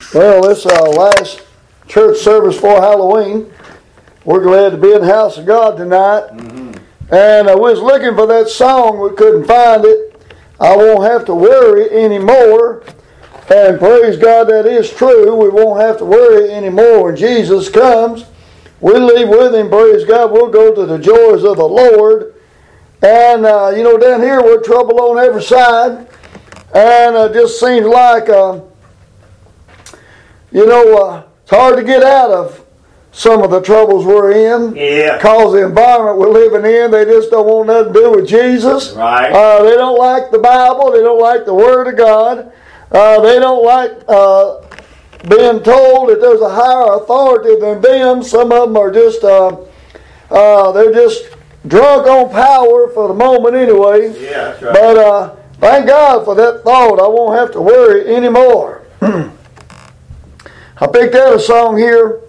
Well, this is our last church service for Halloween. We're glad to be in the house of God tonight. And we was looking for that song. We couldn't find it. I won't have to worry anymore. And praise God, that is true. We won't have to worry anymore when Jesus comes. We leave with Him, praise God. We'll go to the joys of the Lord. And, down here we're trouble on every side. And it just seems like... it's hard to get out of some of the troubles we're in. Yeah. Because the environment we're living in, they just don't want nothing to do with Jesus. Right. They don't like the Bible. They don't like the Word of God. They don't like being told that there's a higher authority than them. Some of them are just, they're just drunk on power for the moment anyway. Yeah, that's right. But thank God for that thought. I won't have to worry anymore. I picked out a song here.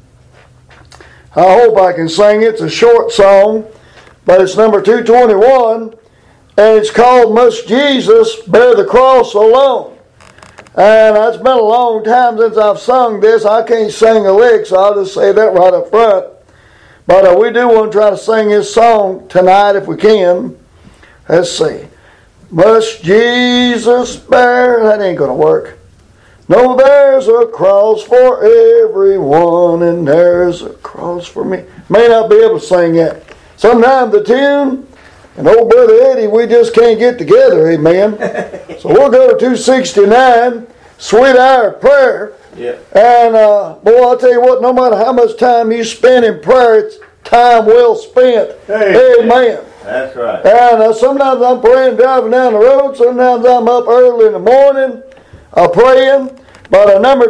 I hope I can sing it. It's a short song, but it's number 221, and it's called Must Jesus Bear the Cross Alone? And it's been a long time since I've sung this. I can't sing a lick, so I'll just say that right up front. But we do want to try to sing this song tonight if we can. Let's see. Must Jesus bear... That ain't going to work. No, there's a cross for everyone, and there's a cross for me. May not be able to sing that. Sometimes the tune and old Brother Eddie, we just can't get together, amen. So we'll go to 269, Sweet Hour of Prayer. Yeah. And, boy, I'll tell you what, no matter how much time you spend in prayer, it's time well spent. Hey. Amen. That's right. And sometimes I'm praying driving down the road. Sometimes I'm up early in the morning praying. But number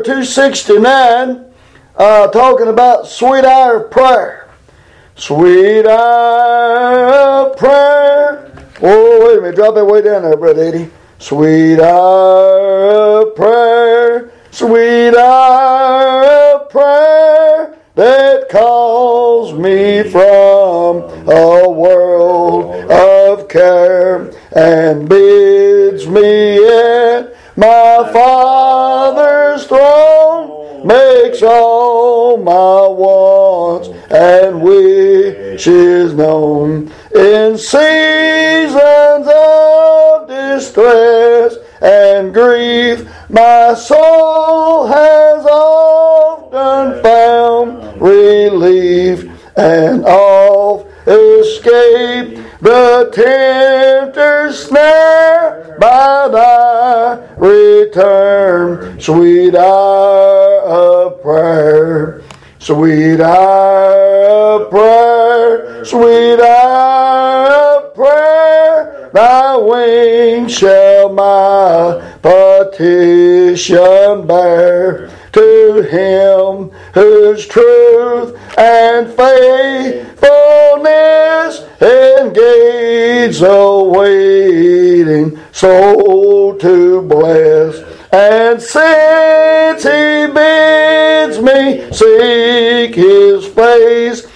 269, talking about Sweet Hour of Prayer. Sweet Hour of Prayer. Oh, wait a minute. Drop that way down there, Brother Eddie. Sweet Hour of Prayer. Sweet Hour of Prayer that calls me from a world of care and bids me at my Father's throne, makes all my wants and wishes known. In seasons of distress and grief, my soul has often found relief and oft escaped the tempter's snare by thy return. Sweet hour of prayer, sweet hour of prayer, sweet hour of prayer, thy wings shall my petition bear. To Him whose truth and faithfulness engage a waiting soul to bless. And since He bids me seek His face,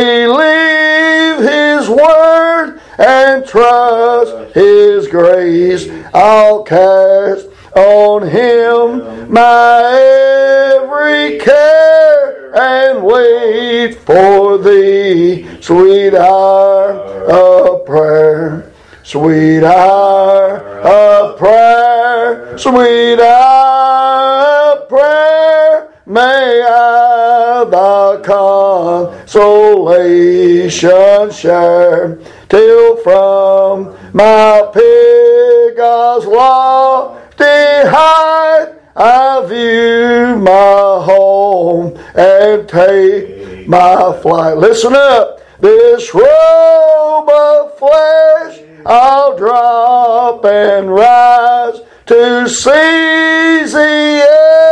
believe His word, and trust His grace, I'll cast on Him my every care and wait for Thee. Sweet hour of prayer, sweet hour of prayer, sweet hour of prayer, may I thy consolation share, till from my Pegah's lofty height I view my home and take my flight. Listen up. This robe of flesh I'll drop and rise to seize the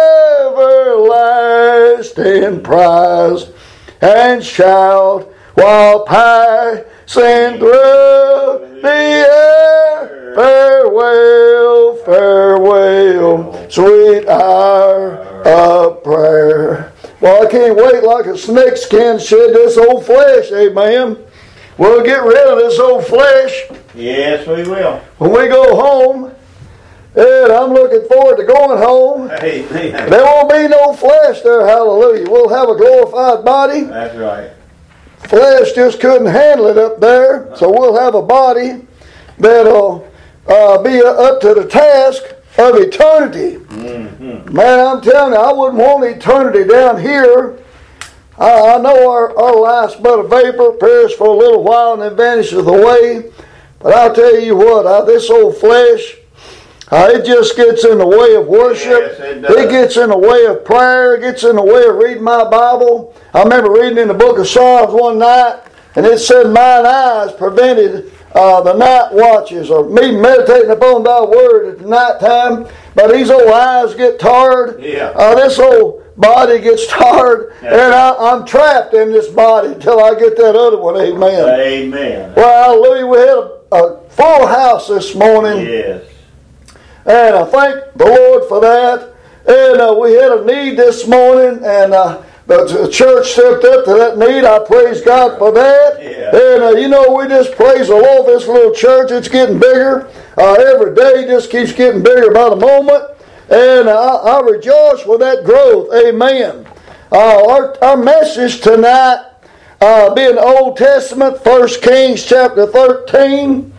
everlasting prize, and shout while passing through the air, farewell, farewell, sweet hour of prayer. Well, I can't wait like a snake can shed this old flesh, amen. We'll get rid of this old flesh. Yes, we will. When we go home, And I'm looking forward to going home. Amen. There won't be no flesh there, hallelujah. We'll have a glorified body. That's right. Flesh just couldn't handle it up there. So we'll have a body that'll be up to the task of eternity. Mm-hmm. Man, I'm telling you, I wouldn't want eternity down here. I know our life's but a vapor, perish for a little while and then vanishes away. But I'll tell you what, this old flesh, it just gets in the way of worship. Yes, it does. It gets in the way of prayer. It gets in the way of reading my Bible. I remember reading in the book of Psalms one night, and it said, mine eyes prevented the night watches, or me meditating upon thy word at the night time. But these old eyes get tired. Yeah. This old body gets tired. Yes. And I'm trapped in this body until I get that other one. Amen. Amen. Well, hallelujah. We had a full house this morning. Yes. And I thank the Lord for that. And we had a need this morning, and the church stepped up to that need. I praise God for that. Yeah. And we just praise the Lord for this little church. It's getting bigger. Every day just keeps getting bigger by the moment. And I rejoice with that growth. Amen. Our message tonight being Old Testament, 1 Kings chapter 13.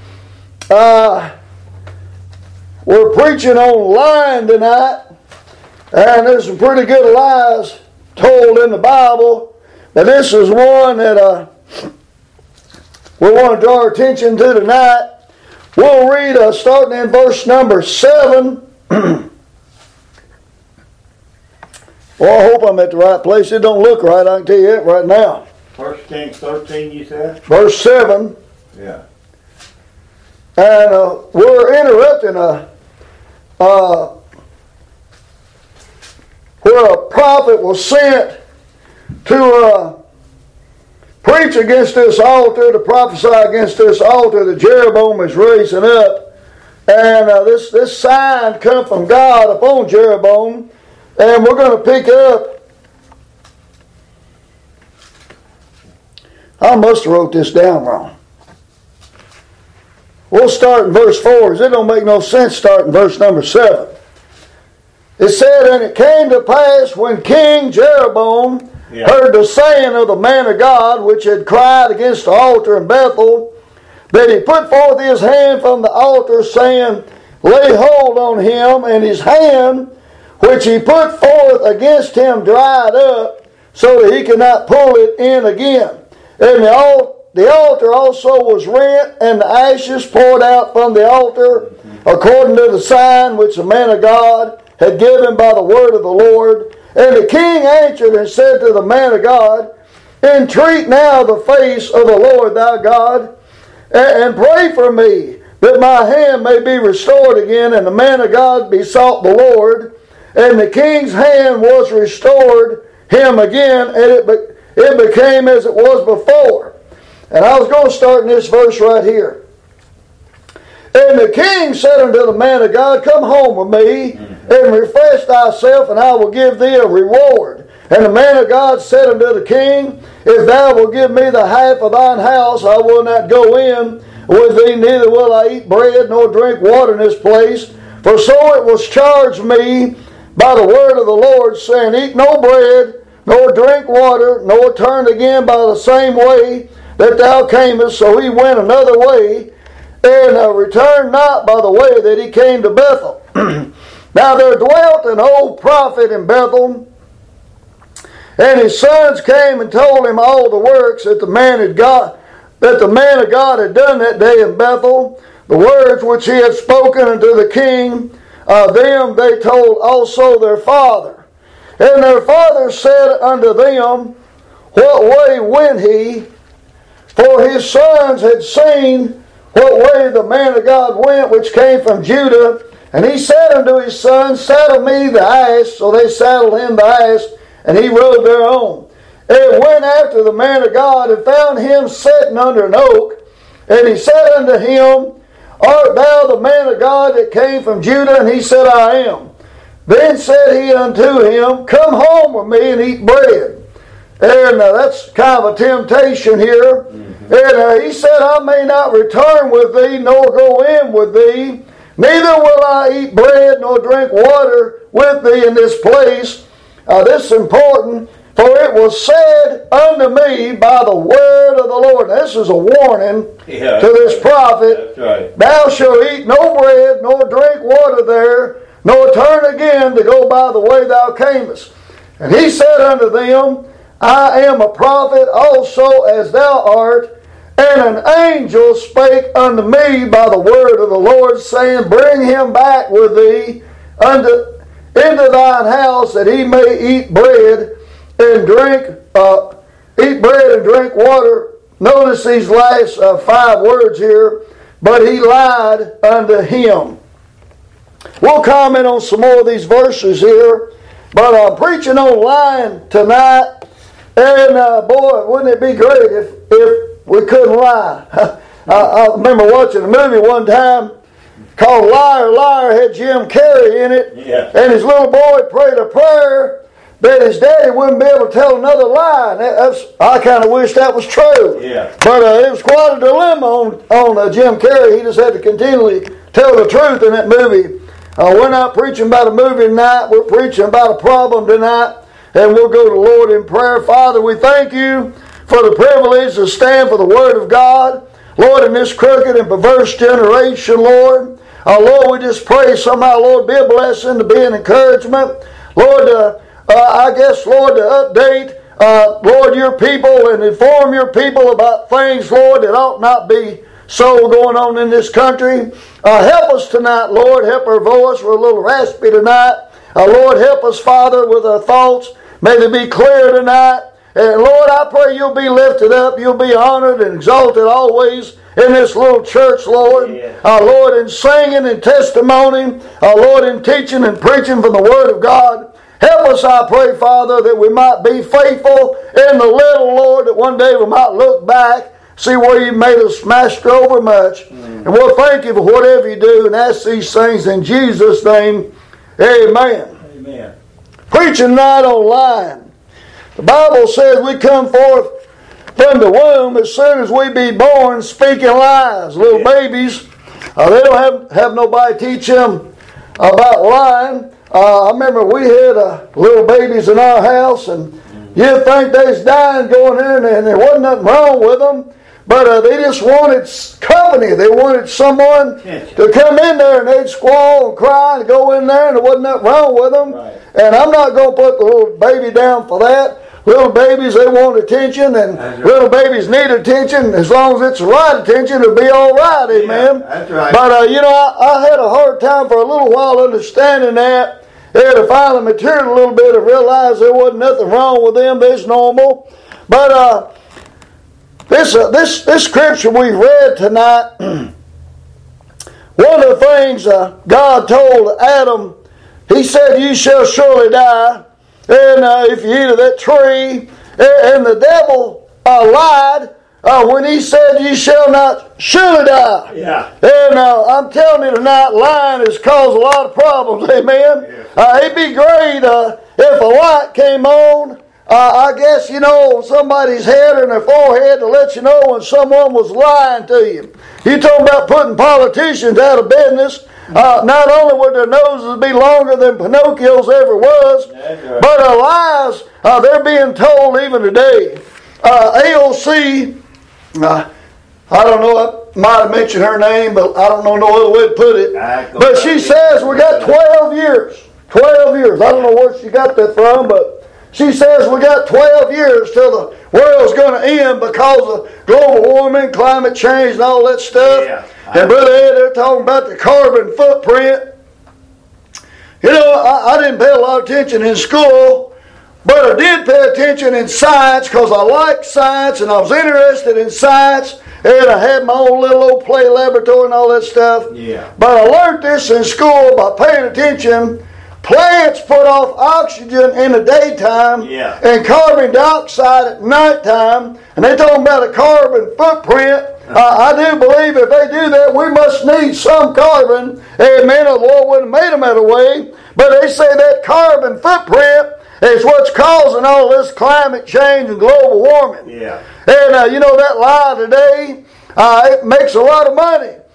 We're preaching on lying tonight, and there's some pretty good lies told in the Bible, but this is one that we want to draw our attention to tonight. We'll read starting in verse number 7. Well, I hope I'm at the right place. It don't look right, I can tell you that right now. 1 Kings 13, you said? Verse 7. Yeah. And we're interrupting where a prophet was sent to preach against this altar, to prophesy against this altar that Jeroboam is raising up. And this sign come from God upon Jeroboam. And we're going to pick up. I must have wrote this down wrong. We'll start in verse 4, because it don't make no sense starting verse number 7. It said, and it came to pass when King Jeroboam heard the saying of the man of God, which had cried against the altar in Bethel, that he put forth his hand from the altar, saying, lay hold on him, and his hand, which he put forth against him, dried up, so that he could not pull it in again. And the altar also was rent, and the ashes poured out from the altar, according to the sign which the man of God had given by the word of the Lord. And the king answered and said to the man of God, entreat now the face of the Lord thy God, and pray for me, that my hand may be restored again. And the man of God besought the Lord, and the king's hand was restored him again, and it became as it was before. And I was going to start in this verse right here. And the king said unto the man of God, come home with me, and refresh thyself, and I will give thee a reward. And the man of God said unto the king, if thou wilt give me the half of thine house, I will not go in with thee, neither will I eat bread nor drink water in this place. For so it was charged me by the word of the Lord, saying, eat no bread, nor drink water, nor turn again by the same way that thou camest. So he went another way, and returned not by the way that he came to Bethel. Now there dwelt an old prophet in Bethel, and his sons came and told him all the works that the man of God had done that day in Bethel, the words which he had spoken unto the king. Them they told also their father. And their father said unto them, what way went he? For his sons had seen what way the man of God went, which came from Judah. And he said unto his sons, saddle me the ass. So they saddled him the ass, and he rode thereon. And went after the man of God, and found him sitting under an oak. And he said unto him, art thou the man of God that came from Judah? And he said, I am. Then said he unto him, come home with me and eat bread. And that's kind of a temptation here. And he said, I may not return with thee, nor go in with thee, Neither will I eat bread nor drink water with thee in this place. This is important. For it was said unto me by the word of the Lord. Now, this is a warning to this prophet. That's right. Thou shalt eat no bread, nor drink water there, nor turn again to go by the way thou camest. And he said unto them, I am a prophet also as thou art. And an angel spake unto me by the word of the Lord, saying, Bring him back with thee into thine house, that he may eat bread and drink water. Notice these last 5 words here. But he lied unto him. We'll comment on some more of these verses here. But I'm preaching on lying tonight. And boy, wouldn't it be great if we couldn't lie. I remember watching a movie one time called Liar, Liar, had Jim Carrey in it. Yeah. And his little boy prayed a prayer that his daddy wouldn't be able to tell another lie. And I kind of wish that was true. Yeah. But it was quite a dilemma on Jim Carrey. He just had to continually tell the truth in that movie. We're not preaching about a movie tonight. We're preaching about a problem tonight. And we'll go to the Lord in prayer. Father, we thank you for the privilege to stand for the Word of God. Lord, in this crooked and perverse generation, Lord. Lord, we just pray somehow, Lord, be a blessing, to be an encouragement. Lord, I guess, Lord, to update, Lord, your people and inform your people about things, Lord, that ought not be so going on in this country. Help us tonight, Lord. Help our voice. We're a little raspy tonight. Lord, help us, Father, with our thoughts. May they be clear tonight. And Lord, I pray you'll be lifted up. You'll be honored and exalted always in this little church, Lord. Yeah. Lord, in singing and testimony. Lord, in teaching and preaching from the Word of God. Help us, I pray, Father, that we might be faithful in the little, Lord, that one day we might look back, see where you made us master over much. And we'll thank you for whatever you do and ask these things in Jesus' name. Amen. Amen. Preaching tonight on lying. The Bible says we come forth from the womb as soon as we be born speaking lies. Little babies, they don't have nobody teach them about lying. I remember we had little babies in our house, and you'd think they was dying going in, and there wasn't nothing wrong with them. But they just wanted company. They wanted someone to come in there, and they'd squall and cry and go in there, and there wasn't nothing wrong with them. Right. And I'm not going to put the little baby down for that. Little babies, they want attention, and little babies need attention. As long as it's the right attention, it'll be all right, amen? Yeah, that's right. But, I had a hard time for a little while understanding that. I had to finally mature a little bit and realize there wasn't nothing wrong with them. They're normal. But this scripture we read tonight, one of the things God told Adam, he said, you shall surely die. And if you eat of that tree, and the devil lied when he said, you shall not surely die. Yeah. And I'm telling you tonight, lying has caused a lot of problems, amen? Yeah. It'd be great if a light came on, I guess, on somebody's head or in their forehead to let you know when someone was lying to you. You talking about putting politicians out of business. Not only would their noses be longer than Pinocchio's ever was, right. but lies, they're being told even today. AOC, I don't know, I might have mentioned her name, but I don't know no other way to put it. But she says we got 12 years. 12 years. I don't know where she got that from, but she says we got 12 years till the world's going to end because of global warming, climate change, and all that stuff. Yeah. And Brother Ed, they're talking about the carbon footprint. I didn't pay a lot of attention in school, but I did pay attention in science because I liked science and I was interested in science. And I had my own little old play laboratory and all that stuff. Yeah. But I learned this in school by paying attention. Plants put off oxygen in the daytime and carbon dioxide at nighttime. And they're talking about a carbon footprint. I do believe if they do that, we must need some carbon. Amen. The Lord wouldn't have made them that way. But they say that carbon footprint is what's causing all this climate change and global warming. Yeah. And that lie today, it makes a lot of money.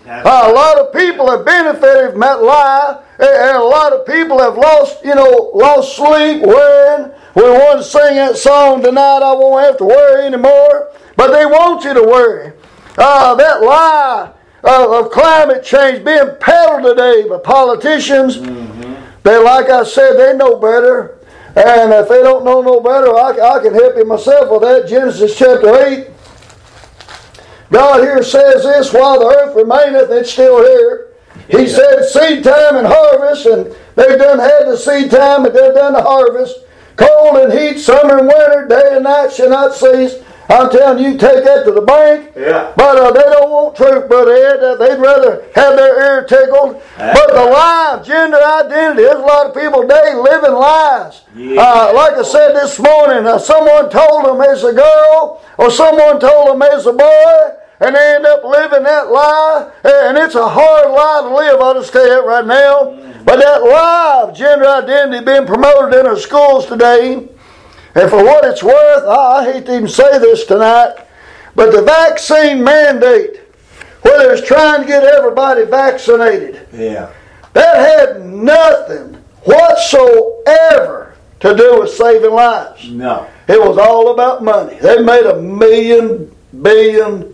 A lot of people have benefited from that lie, and a lot of people have lost sleep worrying. We want to sing that song tonight, I won't have to worry anymore. But they want you to worry. That lie of climate change being peddled today by politicians, they, like I said, they know better. And if they don't know no better, I can help you myself with that. Genesis chapter 8. God here says this, while the earth remaineth, it's still here. He said seed time and harvest, and they've done had the seed time and they've done the harvest. Cold and heat, summer and winter, day and night shall not cease. I'm telling you, take that to the bank. Yeah. But they don't want truth, Brother Ed. They'd rather have their ear tickled. But the lie of gender identity, there's a lot of people today living lies. Yeah. Like I said this morning, someone told them it's a girl, or someone told them it's a boy, and they end up living that lie. And it's a hard lie to live, I'll just tell you that right now. But that lie of gender identity being promoted in our schools today, and for what it's worth, I hate to even say this tonight, but the vaccine mandate, whether it's trying to get everybody vaccinated, that had nothing whatsoever to do with saving lives. No. It was all about money. They made $1 billion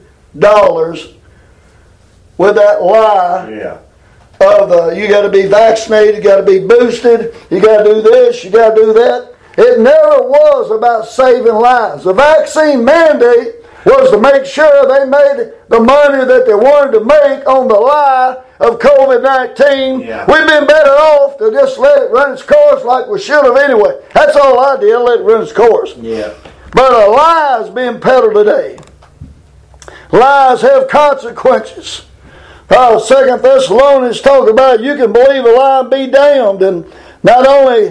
with that lie. Yeah. Of you got to be vaccinated, you got to be boosted, you got to do this, you got to do that. It never was about saving lives. The vaccine mandate was to make sure they made the money that they wanted to make on the lie of COVID-19. Yeah. We've been better off to just let it run its course like we should have anyway. That's all I did, let it run its course. Yeah. But a lie is being peddled today. Lies have consequences. 2 Thessalonians talks about you can believe a lie and be damned. And not only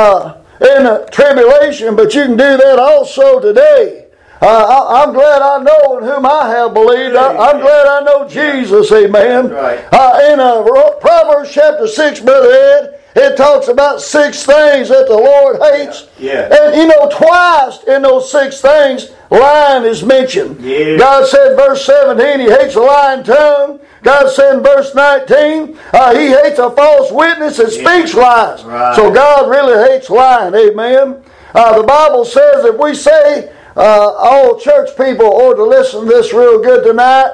in a tribulation, but you can do that also today. I'm glad I know in whom I have believed. I'm glad I know Jesus, amen. Right. In Proverbs chapter 6, Brother Ed, it talks about 6 things that the Lord hates. Yeah. And twice in those 6 things, lying is mentioned. Yeah. God said in verse 17, He hates a lying tongue. God said in verse 19, He hates a false witness that speaks lies. Right. So God really hates lying, amen. The Bible says if we say, all church people ought to listen to this real good tonight.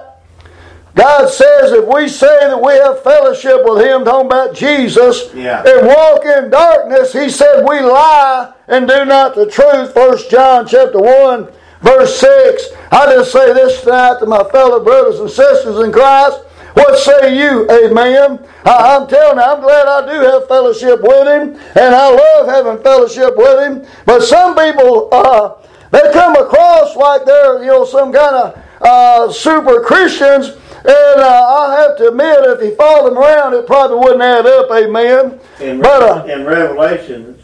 God says if we say that we have fellowship with Him, talking about Jesus, and walk in darkness, He said we lie and do not the truth. 1 John chapter 1, verse 6. I just say this tonight to my fellow brothers and sisters in Christ. What say you? Amen. I'm telling you, I'm glad I do have fellowship with Him, and I love having fellowship with Him. But some people, they come across like they're, some kind of super Christians, and I have to admit, if you follow them around, it probably wouldn't add up. Amen. In Revelation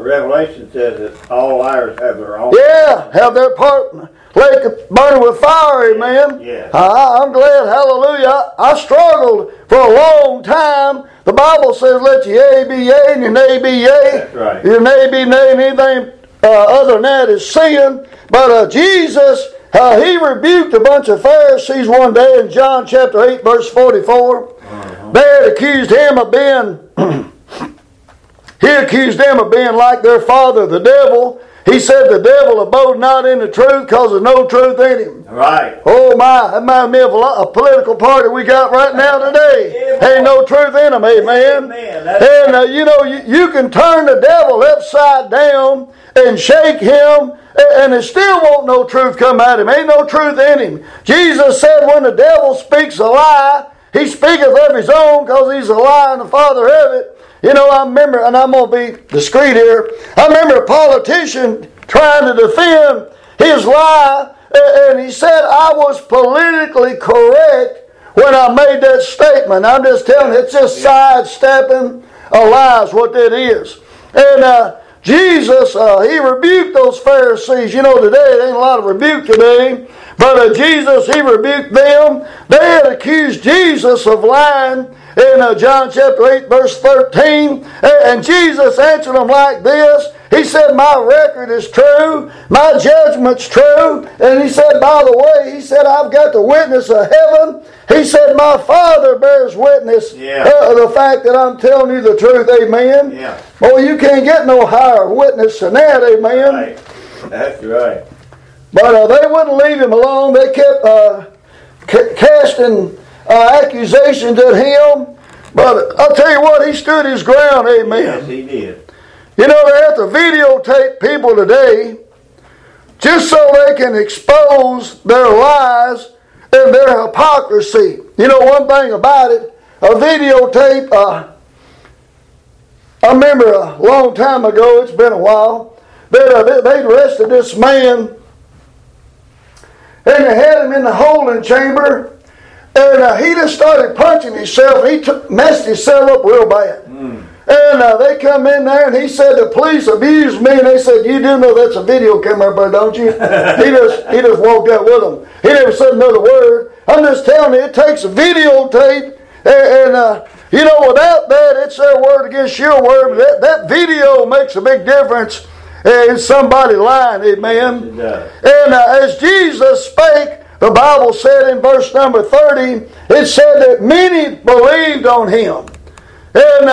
says that all liars have their own. Yeah, have their part. Lake burning with fire, amen. Yeah. I'm glad, hallelujah. I struggled for a long time. The Bible says, let your yea be yea and your nay be yea. That's right. Your nay be nay, and anything other than that is sin. But Jesus, He rebuked a bunch of Pharisees one day in John chapter 8, verse 44. They had accused Him of being, He accused them of being like their father, the devil. He said the devil abode not in the truth because there's no truth in him. Right. Oh my, that reminds me of a political party we got right now today. Ain't no truth in them, amen. And you can turn the devil upside down and shake him, and there still won't no truth come out of him. Ain't no truth in him. Jesus said when the devil speaks a lie, he speaketh of his own because he's a liar and the father of it. I remember, and I'm going to be discreet here, I remember a politician trying to defend his lie, and he said I was politically correct when I made that statement. I'm just telling you, it's just sidestepping a lie is what that is. And Jesus, He rebuked those Pharisees. Today there ain't a lot of rebuke today, but Jesus, He rebuked them. They had accused Jesus of lying in John chapter 8, verse 13. And Jesus answered them like this. He said, my record is true. My judgment's true. And he said, by the way, he said, I've got the witness of heaven. He said, my Father bears witness of the fact that I'm telling you the truth. Amen. Yeah. Boy, you can't get no higher witness than that. Amen. Right. That's right. But they wouldn't leave him alone. They kept casting accusations at him. But I'll tell you what, he stood his ground. Amen. Yes, he did. You know, they have to videotape people today just so they can expose their lies and their hypocrisy. You know, one thing about it, a videotape, I remember a long time ago, it's been a while, they'd arrested this man and they had him in the holding chamber. And he just started punching himself. He messed himself up real bad. And they come in there and he said, the police abused me. And they said, you do know that's a video camera, bro, don't you? He just walked out with them. He never said another word. I'm just telling you, it takes a videotape. And you know, without that, it's their word against your word. That video makes a big difference in somebody lying. Amen. And as Jesus spake, the Bible said in verse number 30, it said that many believed on him. And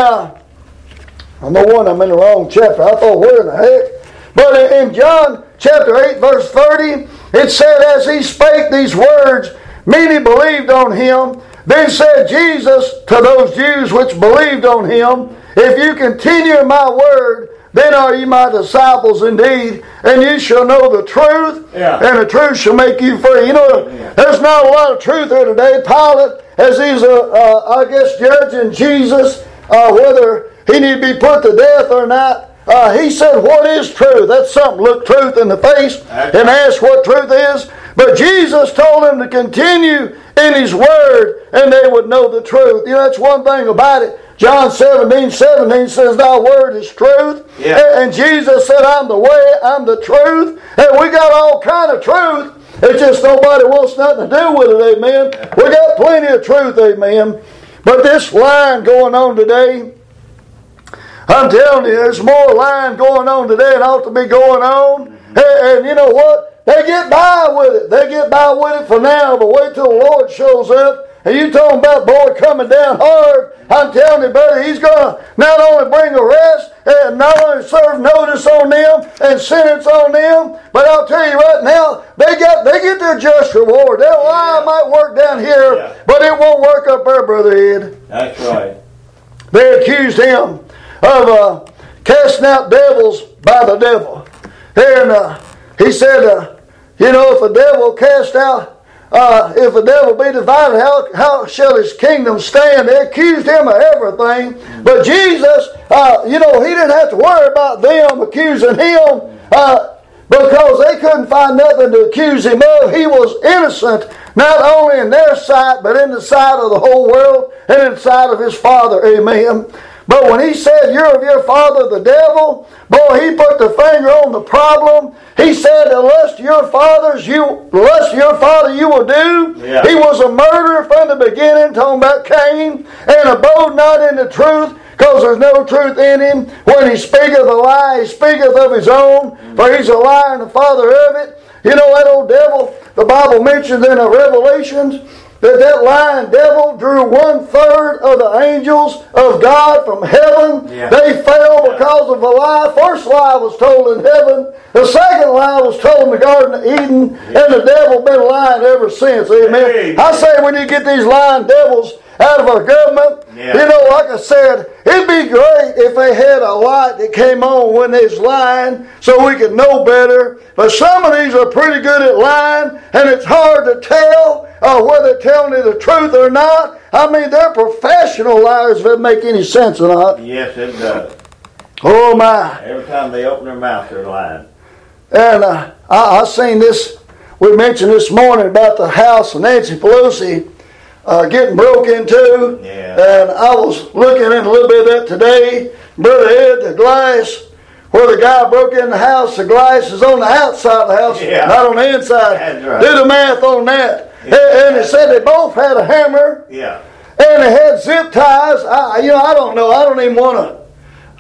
I know one, I'm in the wrong chapter. I thought, where in the heck? But in John chapter 8, verse 30, it said, as he spake these words, many believed on him. Then said Jesus to those Jews which believed on him, if you continue in my word, then are ye my disciples indeed, and ye shall know the truth, and the truth shall make you free. You know, there's not a lot of truth here today. Pilate, as he's, I guess, judging Jesus, whether he need to be put to death or not, he said, what is truth? That's something. Look truth in the face and ask what truth is. But Jesus told him to continue in his word, and they would know the truth. You know, that's one thing about it. John 17:17 says, thy word is truth. And Jesus said, I'm the way, I'm the truth. And we got all kind of truth. It's just nobody wants nothing to do with it, amen. We got plenty of truth, amen. But this lying going on today, I'm telling you, there's more lying going on today than ought to be going on. And you know what? They get by with it. They get by with it for now, but wait till the Lord shows up. And you talking about, boy, coming down hard. I'm telling you, buddy, he's going to not only bring arrest and not only serve notice on them and sentence on them, but I'll tell you right now, they get their just reward. Their lie might work down here, but it won't work up there, Brother Ed. That's right. They accused him of casting out devils by the devil. And he said, you know, if a devil cast out, if a devil be divided, how shall his kingdom stand? They accused him of everything. But Jesus, you know, he didn't have to worry about them accusing him because they couldn't find nothing to accuse him of. He was innocent, not only in their sight, but in the sight of the whole world and in the sight of his Father. Amen. But when he said, you're of your father the devil, boy, he put the finger on the problem. He said, unless your father you will do. He was a murderer from the beginning, talking about Cain, and abode not in the truth, because there's no truth in him. When he speaketh a lie, he speaketh of his own, for he's a liar and the father of it. You know that old devil, the Bible mentions in the Revelations, that lying devil drew 1/3 of the angels of God from heaven. They fell because of a lie. First lie was told in heaven. The second lie was told in the Garden of Eden. And the devil been lying ever since. Amen. I say we need to get these lying devils out of our government. You know, like I said, it'd be great if they had a light that came on when they was lying so we could know better. But some of these are pretty good at lying, and it's hard to tell whether they're telling you the truth or not. I mean, they're professional liars if it make any sense or not. Yes, it does. Oh, my. Every time they open their mouth, they're lying. And I seen this, we mentioned this morning about the house of Nancy Pelosi getting broke into. And I was looking at a little bit of that today. Brother Ed, the glass, where the guy broke in the house, the glass is on the outside of the house, not on the inside. That's right. Do the math on that. And it said they both had a hammer. And they had zip ties. I don't know. I don't even want to.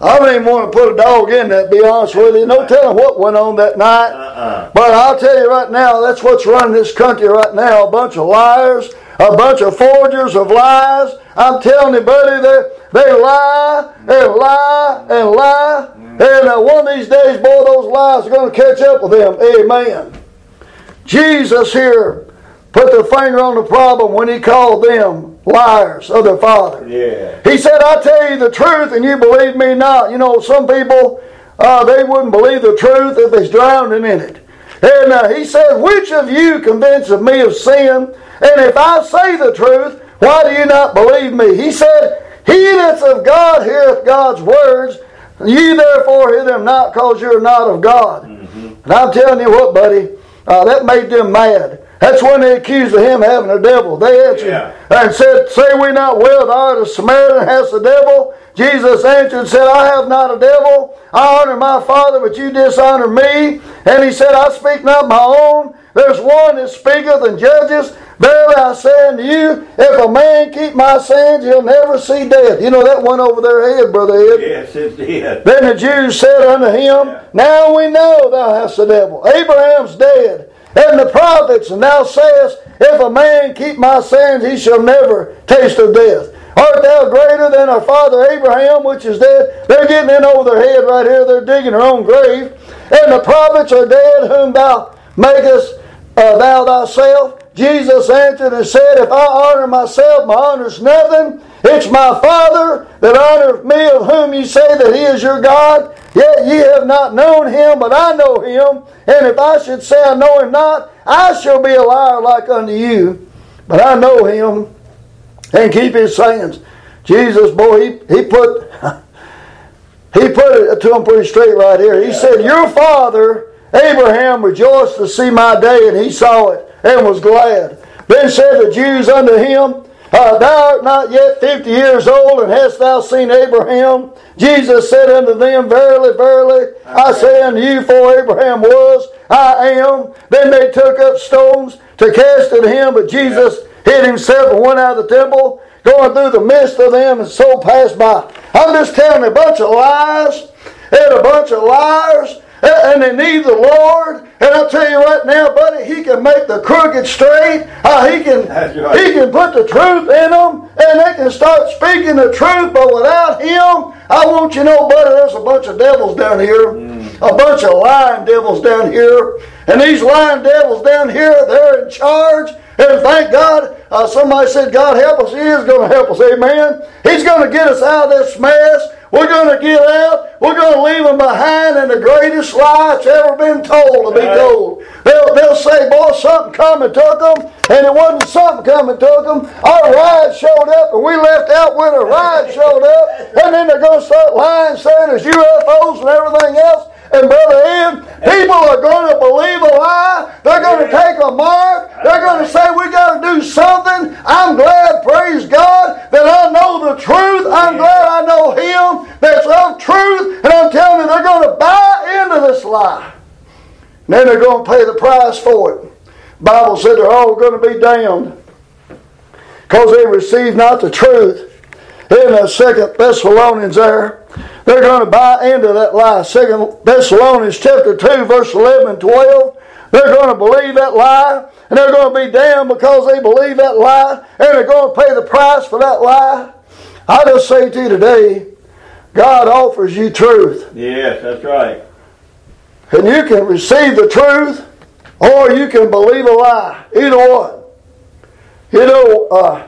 I don't even want to put a dog in that, to be honest with you. No telling what went on that night. But I'll tell you right now, that's what's running this country right now. A bunch of liars, a bunch of forgers of lies. I'm telling you, buddy, they lie and lie and lie. And one of these days, boy, those lies are going to catch up with them. Amen. Jesus here put the finger on the problem when he called them liars of their father. Yeah. He said, I tell you the truth and you believe me not. You know, some people, they wouldn't believe the truth if they's drowning in it. And he said, which of you convinceth me of sin? And if I say the truth, why do you not believe me? He said, he that's of God heareth God's words. Ye therefore hear them not, because you're not of God. And I'm telling you what, buddy, that made them mad. That's when they accused of him having a devil. They answered and said, say we not well, thou art a Samaritan, hast a devil? Jesus answered and said, I have not a devil. I honor my Father, but you dishonor me. And he said, I speak not my own. There's one that speaketh and judges. Verily I say unto you, if a man keep my sayings, he'll never see death. You know, that went over their head, Brother Ed. Yes, it did. Then the Jews said unto him, now we know thou hast a devil. Abraham's dead, and the prophets, and thou sayest, if a man keep my sayings, he shall never taste of death. Art thou greater than our father Abraham, which is dead? They're getting in over their head right here. They're digging their own grave. And the prophets are dead, whom thou makest thou thyself. Jesus answered and said, if I honor myself, my honor's nothing. It's my Father that honoreth me, of whom ye say that he is your God. Yet ye have not known him, but I know him. And if I should say I know him not, I shall be a liar like unto you. But I know him and keep his sayings. Jesus, boy, he put it to him pretty straight right here. He said, your father Abraham rejoiced to see my day, and he saw it and was glad. Then said the Jews unto him, thou art not yet 50 years old, and hast thou seen Abraham? Jesus said unto them, verily, verily, I say unto you, for Abraham was, I am. Then they took up stones to cast at him, but Jesus hid himself and went out of the temple, going through the midst of them, and so passed by. I'm just telling you, a bunch of lies and a bunch of liars. And they need the Lord. And I'll tell you right now, buddy, he can make the crooked straight. He can put the truth in them, and they can start speaking the truth. But without him, I want you to know, buddy, there's a bunch of devils down here. A bunch of lying devils down here. And these lying devils down here, they're in charge. And thank God, somebody said, God help us. He is going to help us. Amen. He's going to get us out of this mess. We're going to get out. We're going to leave them behind in the greatest lie that's ever been told to be told. They'll say, boy, something come and took them. And it wasn't something come and took them. Our ride showed up, and we left out when a ride showed up. And then they're going to start lying, saying there's UFOs and everything else. And Brother Ed, people are going to believe a lie. They're going to take a mark. They're going to say we got to do something. I'm glad, praise God, that I know the truth. I'm glad I know him that's of truth. And I'm telling you, they're going to buy into this lie. And then they're going to pay the price for it. The Bible said they're all going to be damned because they received not the truth. In the 2 Thessalonians there, they're going to buy into that lie. 2 Thessalonians chapter 2, verse 11 and 12. They're going to believe that lie, and they're going to be damned because they believe that lie, and they're going to pay the price for that lie. I just say to you today, God offers you truth. Yes, that's right. And you can receive the truth, or you can believe a lie. Either one. You know,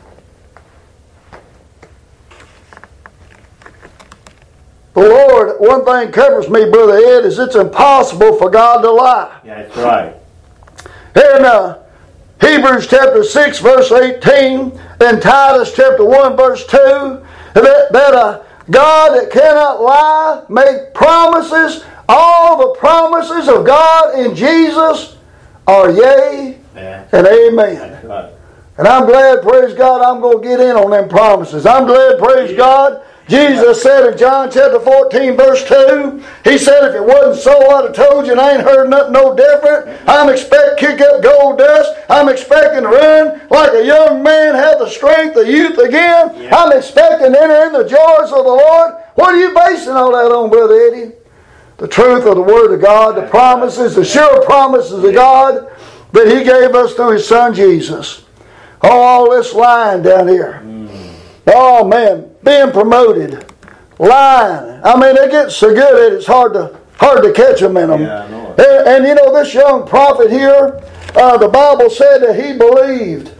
the Lord, one thing covers me, Brother Ed, is it's impossible for God to lie. That's right. In Hebrews chapter 6, verse 18, and Titus chapter 1, verse 2, that God that cannot lie make promises. All the promises of God in Jesus are yea and amen. That's right. And I'm glad, praise God, I'm going to get in on them promises. I'm glad, praise God, Jesus said in John chapter 14, verse 2, he said, if it wasn't so, I'd have told you, and I ain't heard nothing no different. I'm expecting to kick up gold dust. I'm expecting to run like a young man, have the strength of youth again. I'm expecting to enter in the joys of the Lord. What are you basing all that on, Brother Eddie? The truth of the Word of God, the promises, the sure promises of God that He gave us through His Son Jesus. Oh, all this lying down here. Oh, man, being promoted. Lying. I mean, they get so good at it, it's hard to catch them in them. Yeah, I know it. And you know, this young prophet here, the Bible said that he believed.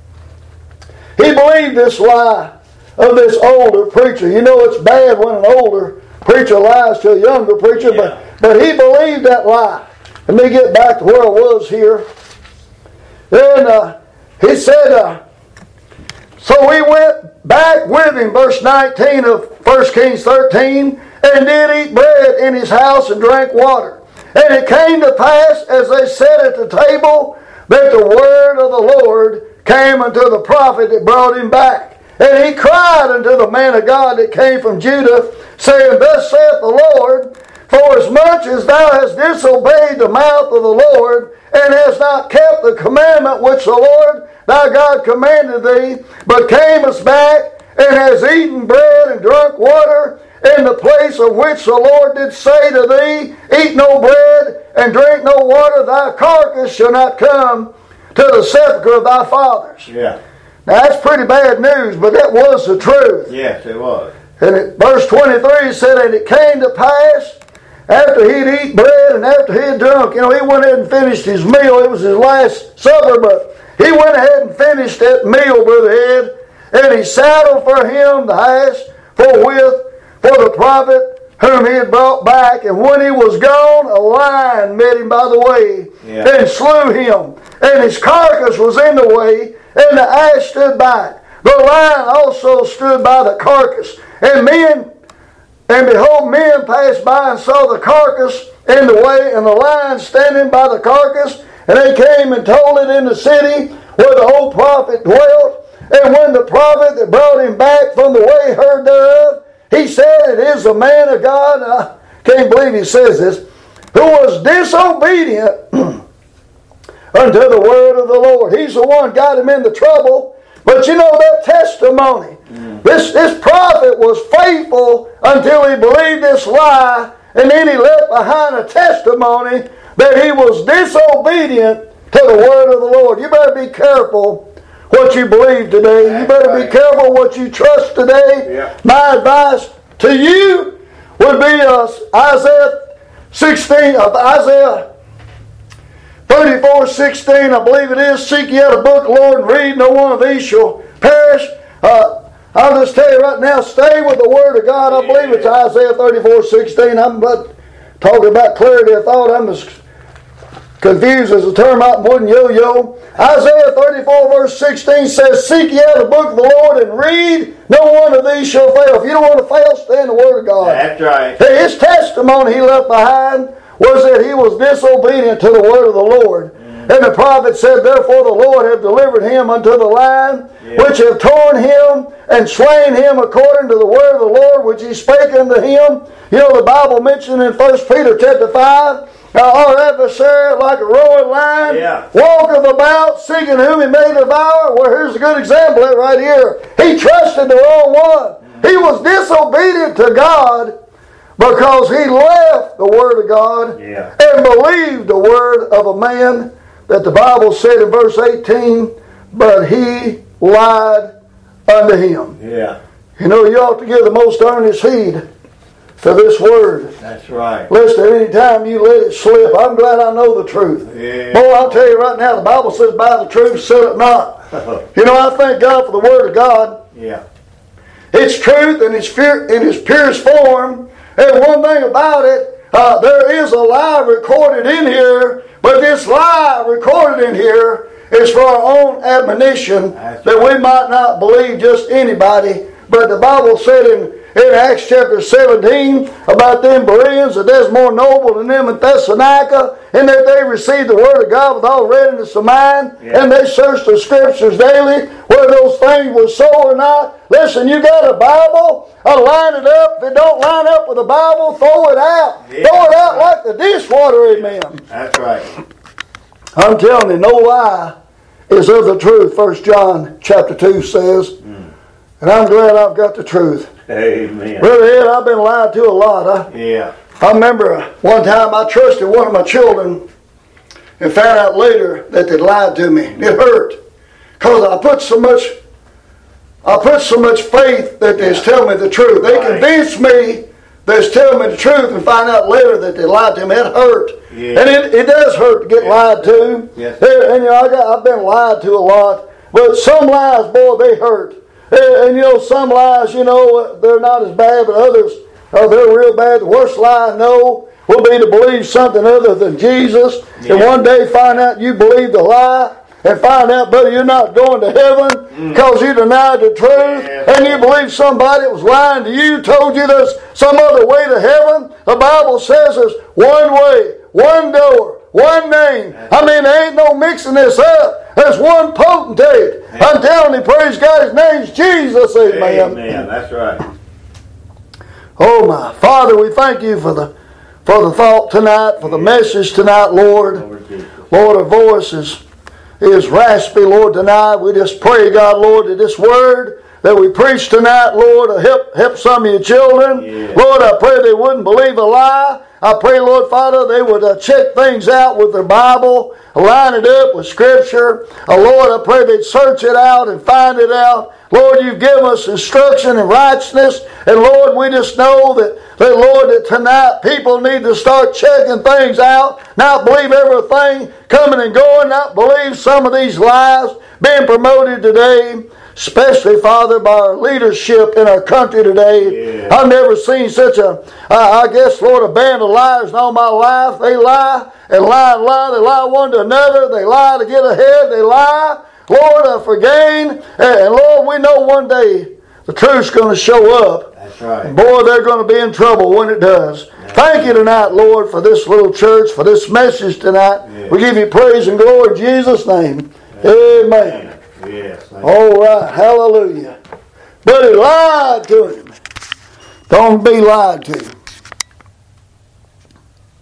He believed this lie of this older preacher. You know, it's bad when an older preacher lies to a younger preacher, but he believed that lie. Let me get back to where I was here. Then he said, so we went back with him, verse 19 of 1 Kings 13, and did eat bread in his house and drank water. And it came to pass, as they sat at the table, that the word of the Lord came unto the prophet that brought him back. And he cried unto the man of God that came from Judah, saying, Thus saith the Lord, forasmuch as thou hast disobeyed the mouth of the Lord, and hast not kept the commandment which the Lord thy God commanded thee, but camest back, and hast eaten bread and drunk water, in the place of which the Lord did say to thee, Eat no bread and drink no water, thy carcass shall not come to the sepulchre of thy fathers. Yeah. Now that's pretty bad news, but that was the truth. Yes, it was. And verse 23 said, And it came to pass, after he'd eat bread and after he'd drunk, you know, he went ahead and finished his meal. It was his last supper, but he went ahead and finished that meal, Brother Ed, and he saddled for him the ass for the prophet whom he had brought back. And when he was gone, a lion met him by the way and slew him. And his carcass was in the way, and the ass stood by it. The lion also stood by the carcass. And behold, men passed by and saw the carcass in the way, and the lion standing by the carcass. And they came and told it in the city where the old prophet dwelt. And when the prophet that brought him back from the way heard thereof, he said, It is a man of God, and I can't believe he says this, who was disobedient unto the word of the Lord. He's the one got him in the trouble. But you know that testimony. This prophet was faithful until he believed this lie, and then he left behind a testimony that he was disobedient to the word of the Lord. You better be careful what you believe today. You better be careful what you trust today. Yeah. My advice to you would be Isaiah 34:16, I believe it is. Seek ye out a book, Lord, and read. No one of these shall perish. I'll just tell you right now, stay with the Word of God. I believe it's Isaiah 34:16. I'm not talking about clarity of thought. I'm as confused as a termite and wooden yo-yo. Isaiah 34 verse 16 says, Seek ye out the book of the Lord and read. No one of these shall fail. If you don't want to fail, stay in the Word of God. That's right. His testimony he left behind was that he was disobedient to the word of the Lord. And the prophet said, Therefore the Lord hath delivered him unto the lion, which have torn him and slain him according to the word of the Lord, which he spake unto him. You know, the Bible mentioned in 1 Peter chapter 5, our adversary, like a roaring lion, walketh about, seeking whom he may devour. Well, here's a good example of it right here. He trusted the wrong one. He was disobedient to God because he left the Word of God and believed the word of a man that the Bible said in verse 18, but he lied unto him. Yeah. You know, you ought to give the most earnest heed to this word. That's right. Lest at any time you let it slip. I'm glad I know the truth. Yeah. Boy, I'll tell you right now, the Bible says, Buy the truth, sell it not. You know, I thank God for the Word of God. Yeah. It's truth in its purest form. And one thing about it, there is a lie recorded in here, but this lie recorded in here is for our own admonition, that we might not believe just anybody. But the Bible said in Acts chapter 17 about them Bereans, that there's more noble than them in Thessalonica, and that they received the Word of God with all readiness of mind, and they searched the Scriptures daily, whether those things were so or not. Listen, you got a Bible, line it up. If it don't line up with the Bible, throw it out. Throw it out like the dishwater, amen. That's right. I'm telling you, no lie is of the truth, 1 John chapter 2 says. And I'm glad I've got the truth. Amen. Brother Ed, I've been lied to a lot. I remember one time I trusted one of my children and found out later that they lied to me. It hurt. Because I put so much faith that they's telling me the truth. They convinced me they's telling me the truth and find out later that they lied to me. It hurt. Yeah. And it does hurt to get lied to. Yes. And I've been lied to a lot. But some lies, boy, they hurt. And some lies, they're not as bad, but others, they're real bad. The worst lie I know will be to believe something other than Jesus. Yeah. And one day find out you believe the lie. And find out, brother, you're not going to heaven because you denied the truth. Yeah. And you believe somebody that was lying to you, told you there's some other way to heaven. The Bible says there's one way, one door, one name. I mean, there ain't no mixing this up. There's one potentate. Amen. I'm telling you, praise God, his name's Jesus. Amen. Amen. That's right. Oh my Father, we thank you for the thought tonight, for the message tonight, Lord. Lord, our voice is raspy, Lord, tonight. We just pray, God, Lord, that this word that we preach tonight, Lord, will help some of your children. Yeah. Lord, I pray they wouldn't believe a lie. I pray, Lord, Father, they would check things out with their Bible, line it up with Scripture. Lord, I pray they'd search it out and find it out. Lord, you've given us instruction and righteousness. And Lord, we just know that tonight people need to start checking things out. Not believe everything coming and going. Not believe some of these lies being promoted today. Especially, Father, by our leadership in our country today. Yeah. I've never seen such a band of liars in all my life. They lie and lie and lie. They lie one to another. They lie to get ahead. They lie, Lord, for gain. And Lord, we know one day the truth's going to show up. That's right. And boy, they're going to be in trouble when it does. Yeah. Thank you tonight, Lord, for this little church, for this message tonight. Yeah. We give you praise and glory in Jesus' name. Amen. Yes. All right. Hallelujah. But he lied to him. Don't be lied to.